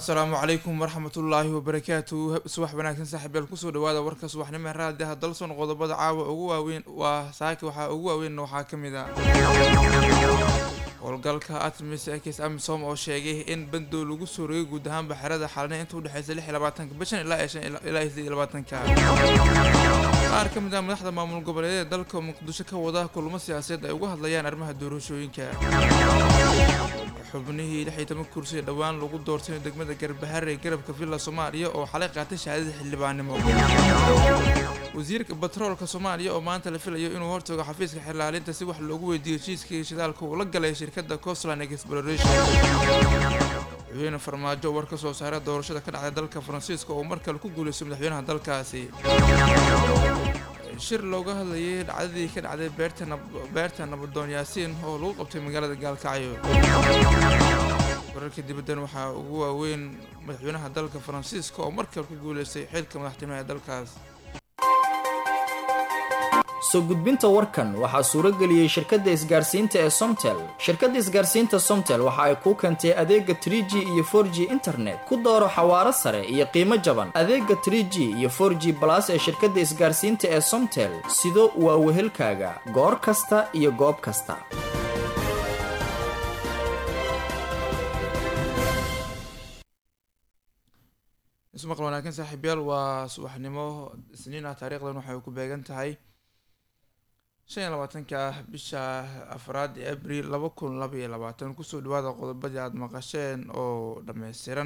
asalaamu calaykum waraxmatullaahi wabarakaatu subax wanaagsan saaxiibayaal kusoo dhawaada warka subaxnimo ee raadiyaha dalson qodobada caawa ugu waaweyn waa saaki waxaa ugu waaweyn waxaa ka mid ah howlgalka atmis ekis amisom oo sheegay in bandow lagu soo rogay guud ahaanba xerada xalne inta udhexeysa 26 bishan ilaa 28 qaar ka mid ah madaxda maamul goboleedyada dalka muqdisho ka wada kulamo siyaasadeed ay uga hadlayaan arrimaha doorashooyinka xubnihii 16 kursi dhawaan lagu doortay degmada Garbahar ee garabka Villa Soomaaliya oo xalay qaatay shahaadada xildhibaanimo wasiirka batroolka Soomaaliya oo maanta la filayo inuu hortago xafiiska xilaalinta si wax loogu weydiiyo heshiiskii shidaalka uu la galay shirkadda Coastline Exploration madaxweyne farmaajo war ka soo saaray doorashada ka dhacday dalka Faransiiska oo markale ku guuleystay madaxweynaha dalkaasi shir looga hadlayay dhacdadii ka dhacday beerta nabadoon yaasiin oo lagu qabtay magaalada Gaalkacyo wararka dibaddan waxaa ugu waaweyn madaxweynaha dalka Faransiiska oo markale ku guuleystay xilka madaxtinimada ee dalkaas soo gudbinta warkan waxaa suurageliyay shirkadda isgaarsiinta ee Somtel. Shirkadda isgaarsiinta Somtel waxa ay ku keentay adeega 3G iyo 4G internet ku dooro xawaaro sare iyo qiimo jaban. Adeega 3G iyo 4G Plus ee shirkadda isgaarsiinta ee Somtel sido waa wehelkaaga goor kasta iyo goob kasta. ismaqal wanaagsan saaxiibayaal waa subaxnimo isniin ah taariikhdan waxay ku beegan tahay 25 bisha afraad ee abriil 2022 kusoo dhawaada qodobadii aad maqasheen oo dhammaystiran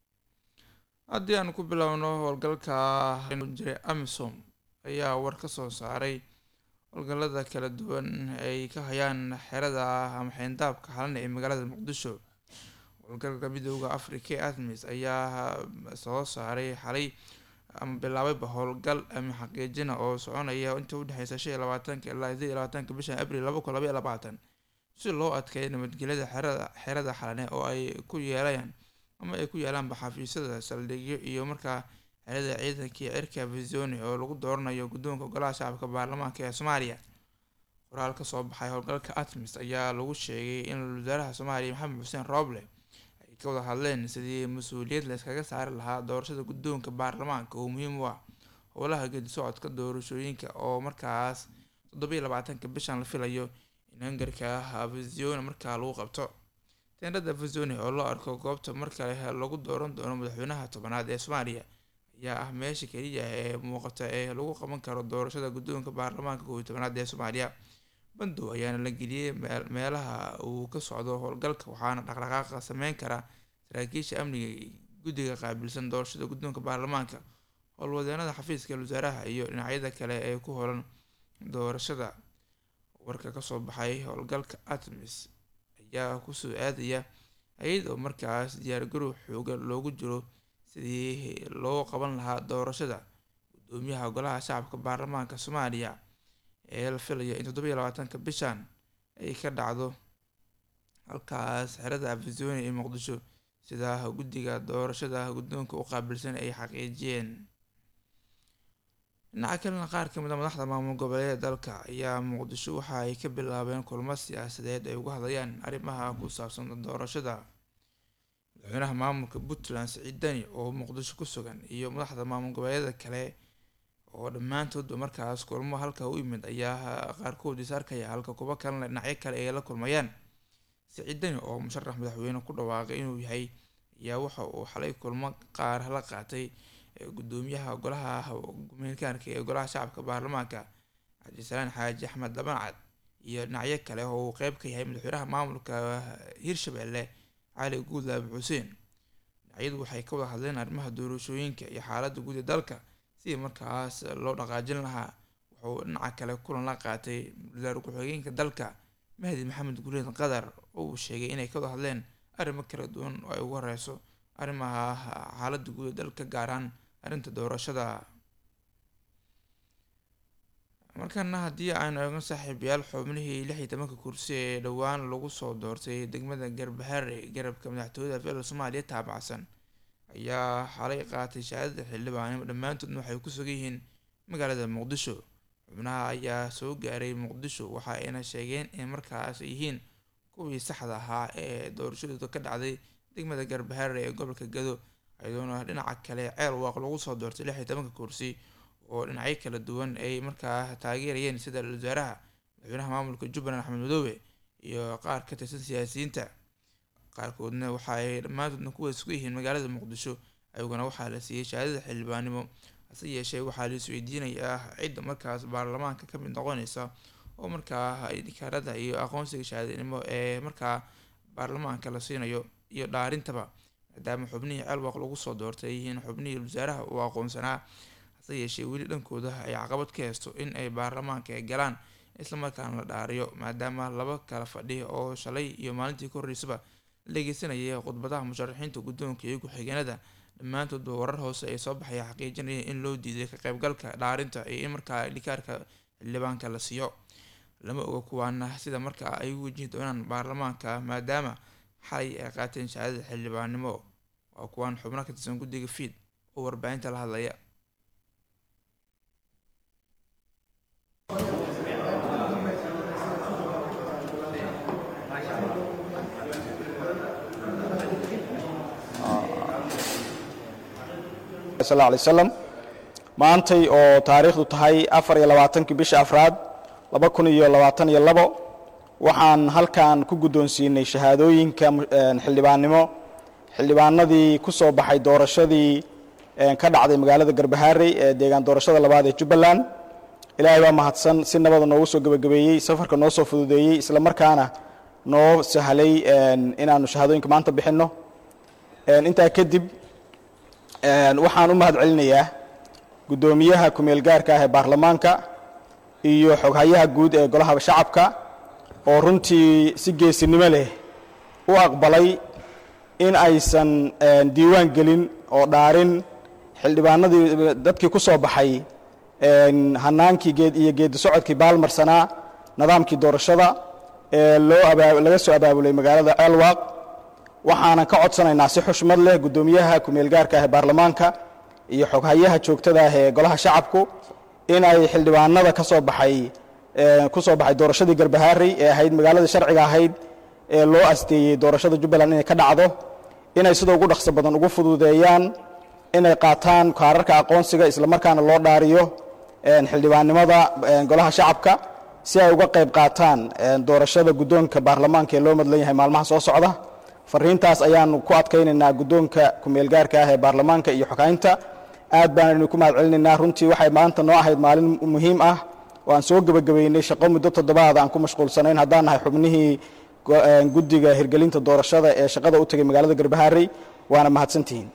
haddii aan ku bilowno howlgalka jiray amisom ayaa war ka soo saaray howlgallada kala duwan ay ka hayaan xerada ama xeyndaabka xalane ee magaalada muqdisho howlgalka midowda afrika ee atmis ayaa soo saaray xalay ama bilaabay howlgal ama xaqiijina oo soconaya inta u dhaxeysa 25 ilaa 28 bisha abriil 2022 si loo adkeeyo nabadgelyada xerada xalane oo ay ku yeelayaan ama ay ku yeelaan xafiisyada saldhigyo iyo markaa xerada ciidankii cirka Vizioni oo lagu dooranayo guddoonka golaha shacabka baarlamaanka ee Soomaaliya qoraal ka soo baxay howlgalka atmis ayaa lagu sheegay in wasaaraha Soomaaliya Maxamed Xuseen Roble ka wada hadleen sidii mas'uuliyad la iskaga saari lahaa doorashada guddoonka baarlamaanka oo muhiim u ah howlaha geedi socodka doorashooyinka oo markaas 27 bishan la filayo in hangarka Vizioni markaa lagu qabto teendhada Vizioni oo loo arko goobta markale lagu dooran doono madaxweynaha tobanaad ee Soomaaliya ayaa ah meesha kaliya ee muuqata ee lagu qaban karo doorashada guddoonka baarlamaanka 11aad ee Soomaaliya bandow ayaana la geliyay meelaha uu ka socdo howlgalka waxaana dhaqdhaqaaqa sameyn kara saraakiisha amniga guddiga qaabilsan doorashada guddoonka baarlamaanka howlwadeenada xafiiska wasaaraha iyo dhinacyada kale ee ku howlan doorashada warka ka soo baxay howlgalka atmis ayaa kusoo aadaya iyadoo markaas diyaargarow xoogan loogu jiro sidii loo qaban lahaa doorashada guddoomiyaha golaha shacabka baarlamaanka Soomaaliya ee la filayo in 27 bishan ay ka dhacdo halkaas xerada Vizioni ee Muqdisho sida guddiga doorashada guddoonka u qaabilsan ay xaqiijiyeen dhinaca kalena qaar ka mid ah madaxda maamul goboleedyada dalka ayaa Muqdisho waxa ay ka bilaabeen kulamo siyaasadeed ay uga hadlayaan arrimaha ku saabsan doorashada madaxweynaha maamulka Puntland Siciid Dani oo Muqdisho ku sugan iyo madaxda maamul goboleedyada kale oo dhammaantood markaas kulmo halka u yimid ayaa qaarkood is arkaya halka kuwa kalena dhinacyo kale ay la kulmayaan Siciid Dani oo musharax madaxweyne ku dhawaaqay inuu yahay ayaa waxa uu xalay kulmo qaar la qaatay gudoomiyaha golaha gumeykaanka ee golaha shacabka baarlamaanka Cabdisalaan Xaaji Axmed Dabancad iyo dhinacyo kale oo uu qayb ka yahay madaxweynaha maamulka Hirshabelle Cali Guudlaabe Xuseen dhinacyadu waxay ka wada hadleen arrimaha doorashooyinka iyo xaaladda guud ee dalka si markaas loo dhaqaajin lahaa wuxuu dhinaca kale kulan la qaatay wasaare ku-xigeenka dalka Mahdi Maxamed Guuleed Qadar oo uu sheegay inay ka wada hadleen arrimo kala duwan oo ay ugu horeyso arrimaha xaaladda guud ee dalka gaar ahaan arrinta doorashada markana haddii aynu eegno saaxiibayaal xubnihii 16 kursi ee dhawaan lagu soo doortay degmada Garbahar ee garabka madaxtooyada Villa Soomaaliya taabacsan ayaa xalay qaatay shahaadada xildhibaanimo dhammaantoodna waxay ku sugan yihiin magaalada Muqdisho xubnaha ayaa soo gaaray Muqdisho waxa ayna sheegeen in markaas yihiin kuwii saxda ahaa ee doorashadu ka dhacday degmada Garbaharre ee gobolka Gado iyadoona dhinaca kale Ceelwaaq lagu soo doortay 16 kursi oo dhinacyo kala duwan ay markaa taageerayeen sida wasaaraha madaxweynaha maamulka Jubbaland Axmed Madoobe iyo qaar ka tirsan siyaasiyiinta qaarkoodna waxa ay dhammaantoodna kuwa isku yihiin magaalada Muqdisho ayaguna waxaa la siiyay shahaadada xildhibaanimo hase yeeshee waxaa la isweydiinayaa cidda markaas baarlamaanka ka mid noqonaysa oo markaa idikaarada iyo aqoonsiga shahaadinimo ee markaa baarlamaanka la siinayo iyo dhaarintaba maadaama xubnihii Ceelwaaq lagu soo doortay yihiin xubnihii wasaaraha uu aqoonsanaa hase yeeshee weli dhankooda ay caqabad ka haysto in ay baarlamaanka ay galaan isla markaana la dhaariyo maadaama laba kala fadhi oo shalay iyo maalintii ka horreysaba dhegeysanayay khudbadaha musharaxiinta guddoonka iyo ku-xigeenada dhammaantoodba warar hoose ay soo baxaya xaqiijinaya in loo diiday ka qaybgalka dhaarinta iyo in markaa idhikaarka xildhibaanka la siiyo lama oga kuwaana sida markaa ay u wajihi doonaan baarlamaanka maadaama xalay ay qaateen shahaadada xildhibaannimo waa kuwaan xubno ka tirsan guddiga fiid oo warbaahinta la hadlaya صلى الله عليه وسلم maantay oo taariikhdu tahay 24 bisha afraad 2022 waxaan halkan ku guddoonsiinay shahaadooyinka xildhibaanadii ku soo baxay doorashadii ka dhacday magaalada Garbaharre ee deegaan doorashada labaad ee Jubbaland ilaahay baa mahadsan si nabad noogu soo gabagabeeyay safarka noo soo fududeeyay isla markaana noo sahlay inaanu shahaadooyinka maanta bixino intaa kadib waxaan u mahad celinayaa gudoomiyaha kumeel gaarka ah ee baarlamaanka iyo xoghayaha guud ee golaha shacabka oo runtii si geesinimo leh u aqbalay in aysan diiwaan gelin oo dhaarin xildhibaanadii dadkii ku soo baxay hanaankii geedi socodkii baalmarsanaa nidaamkii doorashada ee laga soo abaabulay magaalada Ceelwaaq waxaan ka codsanaynaa si xushmad leh gudoomiyaha kumeel gaarka ah ee baarlamaanka iyo xoghayaha joogtada ah ee golaha shacabku in ay xildhibaanada ka soo baxay doorashadii Garbaharre ee ahayd magaalada sharciga ahayd ee loo asteeyay doorashada Jubbaland inay ka dhacdo inay sidoo ugu dhaqso badan ugu fududeeyaan inay qaataan kaararka aqoonsiga isla markaana loo dhaariyo xildhibaannimada golaha shacabka si ay uga qayb qaataan doorashada guddoonka baarlamaanka ee loo madlan yahay maalmaha soo socda fariintaas ayaanu ku adkaynaynaa guddoonka kumeel gaarka ah ee baarlamaanka iyo xoghaynta aad baan ku mahad celinaynaa runtii waxay maanta noo ahayd maalin muhiim ah oo aan soo gabagabeynay shaqo muddo 7 aan ku mashquulsanayn haddaan nahay xubnihii guddiga hirgelinta doorashada ee shaqada u tagay magaalada Garbaharre waana mahadsantihiin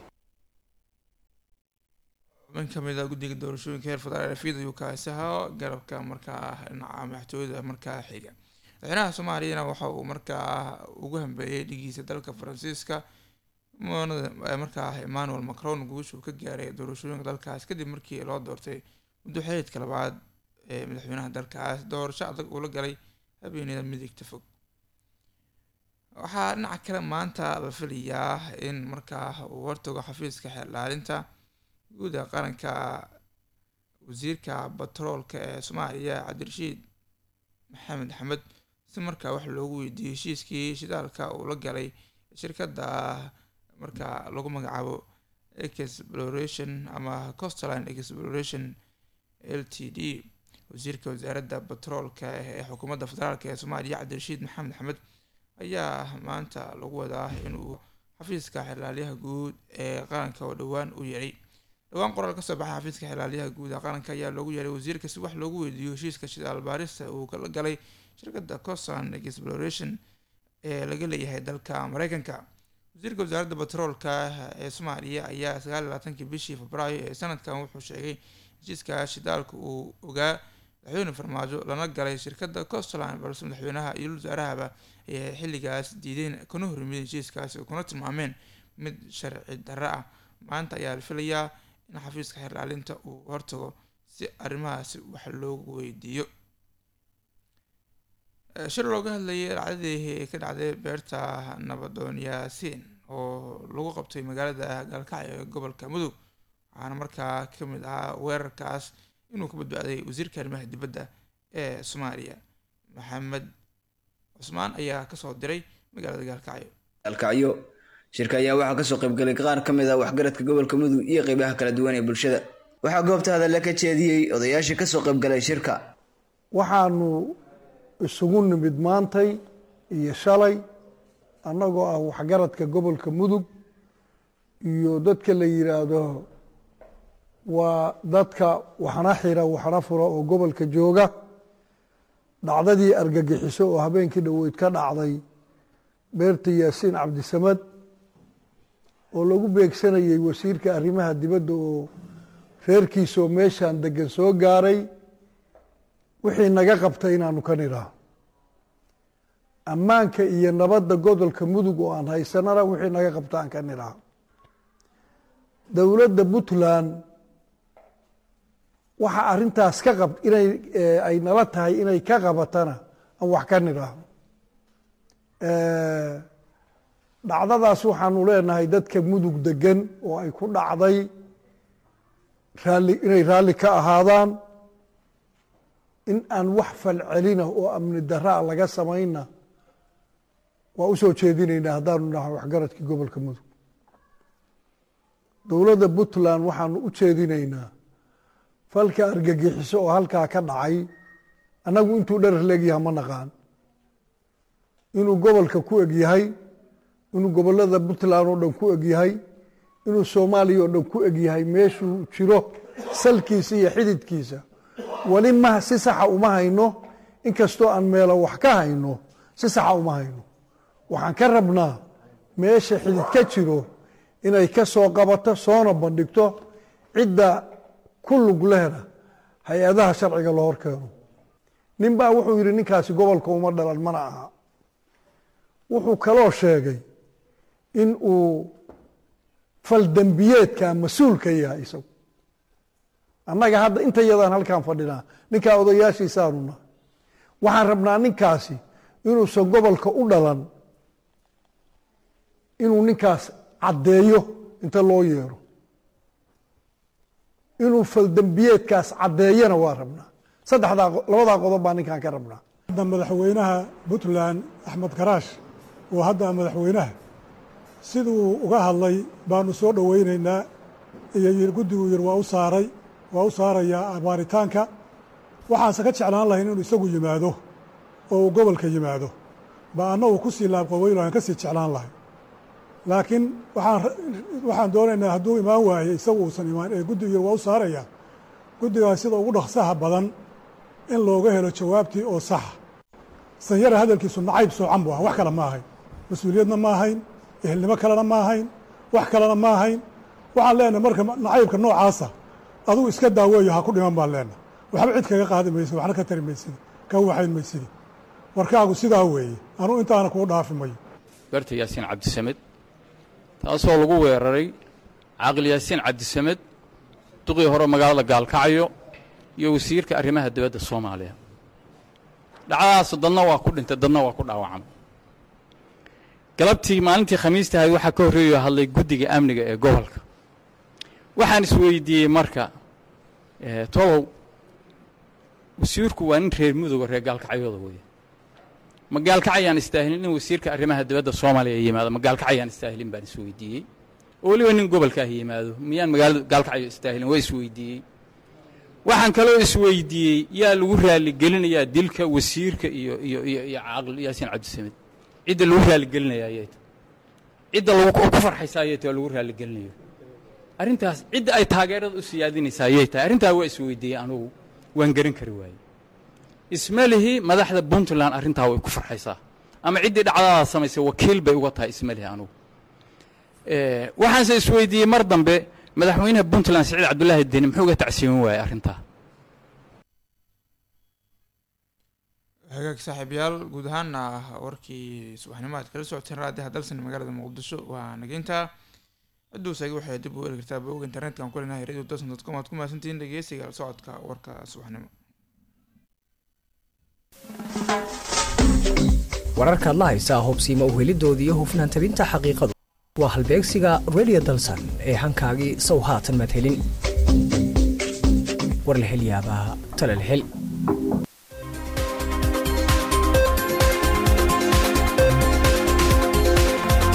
من كمل جودي الدورشون كير فترة في ذي وكاسها قرب كمركا نعم محتوى مركا حاجة هنا سومالينا وحو مركا وجهم بيجي سدلك فرانسيسكا مركا إيمانويل ماكرون وجوش وكجاري دورشون دلك عاس كده مركي لا دورتي ودو حيت كلا بعد مدحونا دلك عاس دور شعبك ولا جري أبيني المديك تفك waxaa dhinaca kale maanta la filayaa in markaa wartoga xafiiska xeelaalinta guud ee qaranka wasiirka batroolka ee Soomaaliya Cabdirashiid Maxamed Axmed si markaa wax loogu weydiiyay heshiiskii shidaalka uu la galay shirkadda markaa lagu magacaabo Exploration ama Coastline Exploration Ltd wasiirka wasaaradda batroolka ee xukuumadda federaalka ee Soomaaliya Cabdirashiid Maxamed Axmed ayaa maanta lagu wadaa inuu xafiiska xeelaalyaha guud ee qaranka oo dhawaan u yeeray dhawaan qoraal ka soo baxay xafiiska xeelaalyaha guud ee qaranka ayaa loogu yeeray wasiirka si wax loogu weydiiyo heshiiska shidaal baarista uu kala galay shirkadda Coastline Exploration ee laga leeyahay dalka Mareykanka wasiirka wasaaradda batroolka ee Soomaaliya ayaa 29 bishii Febraayo ee sanadkan wuxuu sheegay heshiiska shidaalka uu ogaa madaxweyne farmaajo lana galay shirkadda Coastline balse madaxweynaha iyo wasaarahaba ee xilligaas diideen kuna horreeyay heshiiskaasi oo kuna tilmaameen mid sharci darro ah maanta ayaa la filayaa in xafiiska xeelaalinta uu hortago si arrimahaasi wax loogu weydiiyo shir looga hadlayay dhacdadii ka dhacday beerta nabadoon yaasiin oo lagu qabtay magaalada Gaalkacyo ee gobolka Mudug waxaana markaa ka mid ahaa weerarkaas inuu ka badbaaday wasiirka arrimaha dibadda ee Soomaaliya Maxamed Cusmaan ayaa ka soo diray magaalada Gaalkacyo shirka ayaa waxaa kasoo qaybgalay qaar ka mid ah waxgaradka gobolka mudug iyo qaybaha kala duwan ee bulshada waxaa goobta hadalla ka jeediyey odayaashii kasoo qaybgalay shirka waxaanu isugu nimid maantay iyo shalay annagoo ah waxgaradka gobolka mudug iyo dadka la yiraahdo waa dadka waxna xira waxna fura oo gobolka jooga dhacdadii argagixiso oo habeenkii dhoweyd ka dhacday beerta yaasiin cabdisamad oo lagu beegsanayay wasiirka arrimaha dibadda oo reerkiisoo meeshaan degan soo gaaray wixii naga qabtay inaanu ka nidhaah ammaanka iyo nabadda gobolka mudug oo aan haysanana wixii naga qabta aan ka nidhaah dowladda puntland waxa arrintaas ka qab inay ay nala tahay inay ka qabatana aan wax ka nidhaahno dhacdadaas waxaanu leenahay dadka mudug degan oo ay ku dhacday inay raalli ka ahaadaan in aan wax falcelina oo amni daraa laga samayna waa u soo jeedinaynaa haddaanu nahay waxgaradkii gobolka mudug dowladda puntland waxaanu u jeedinaynaa falka argagixiso oo halkaa ka dhacay annagu intuu dherer leegyaha ma naqaan inuu gobolka ku eg yahay inuu gobollada puntland oo dhan ku eg yahay inuu soomaaliya oo dhan ku eg yahay meeshuu jiro salkiisa iyo xididkiisa weli ma si saxa uma hayno inkastoo aan meelo wax ka hayno si saxa uma hayno waxaan ka rabnaa meesha xidid ka jiro inay ka soo qabato soona bandhigto cidda ku lug lehna hay-adaha sharciga la hor keeno nin baa wuxuu yidhi ninkaasi gobolka uma dhalan mana aha wuxuu kaloo sheegay in uu faldembiyeedka mas-uul ka yahay isagu annaga hadda inta yadaan halkaan fadhinaa ninkaa odayaashiisaanu nahay waxaan rabnaa ninkaasi inuusan gobolka u dhalan inuu ninkaas caddeeyo inta loo yeero inuu faldembiyeedkaas caddeeyana waa rabnaa labadaa qodob baa ninkaan ka rabnaa hadda madaxweynaha puntland axmed karaash oo hadda madaxweynaha siduu uga hadlay baanu soo dhoweynaynaa iyo guddigu yiri waa u saarayaa abaaritaanka waxaanse ka jeclaan lahayn inuu isagu yimaado oo uu gobolka yimaado ba annagu ku sii laabqaweyno aan ka sii jeclaan lahay laakiin waxaan doonaynaa hadduu imaan waaye isagu uusan imaan ee guddigu yiri waa u saarayaa guddigaas sida ugu dhaqsaha badan in looga helo jawaabtii oo saxa sanyara hadalkiisu nacayb soocan buu ah wax kale ma ahayn mas-uuliyadna ma ahayn ehelnimo kalena ma ahayn wax kalena ma ahayn waxaan leenahay marka nacaybka noocaasa adugu iska daaweeyo ha ku dhiman baan leenahay waxba cid kaga qaadi maysid waxna ka tari maysidi ka waxayn maysidi warkaagu sidaa weeye anuu intaana kuu dhaafi mayo beerta yaasiin cabdisamed taasoo lagu weeraray caaqil yaasiin cabdisamed duqii hore magaalada gaalkacyo iyo wasiirka arrimaha dibadda soomaaliya dhacdadaas dadna waa ku dhintay dadna waa ku dhaawacmay galabtii maalintii khamiista ahayd waxaa ka horreeyo hadlay guddiga amniga ee gobolka waxaan isweydiiyey marka tolow wasiirku waa nin reer mudugoo reer gaalkacyooda weeye ma gaalkacayaan istaahilin in wasiirka arrimaha dibadda soomaaliya yimaado ma gaalkacayaan istaahilin baan isweydiiyey oo weliba nin gobolka ah yimaado miyaan magaalada gaalkacyo istaahilin waa isweydiiyey waxaan kaloo isweydiiyey yaa lagu raaligelinayaa dilka wasiirka iyo caaqil yaasiin cabdisamed cidda lagu raaligelinaya ayay tahay cidda ku farxaysa ayay tahay oo lagu raaligelinayo arrintaas cidda ay taageerada u siyaadinaysaa ayay tahay arrintaa waa isweydiiyey anugu waan garan kari waayey ismalihi madaxda puntland arrintaa way ku farxaysaa ama ciddii dhacdadaas samaysay wakiil bay uga tahay ismalihi anugu waxaanse isweydiiyey mar dambe madaxweynaha puntland siciid cabdulaahi deni muxuu uga tacsiimin waayey arrintaa hagaag saaxiibayaal guud ahaana warkii subaxnimo aad kala socoteen raadiyaha dalsan magaalada muqdisho waa nageynta ciduusaga waxay dib u heli kartaa bog internetka ku leenahay radio dalsan.com aad ku mahadsantihiin dhegeysiga socodka warka subaxnimo wararkaad la haysaa hubsiima uhelidoodii iyo hufnaan tabinta xaqiiqadu waa halbeegsiga radio dalsan ee hankaagii sow haatan madhelin war la hel yaabaa tala la hel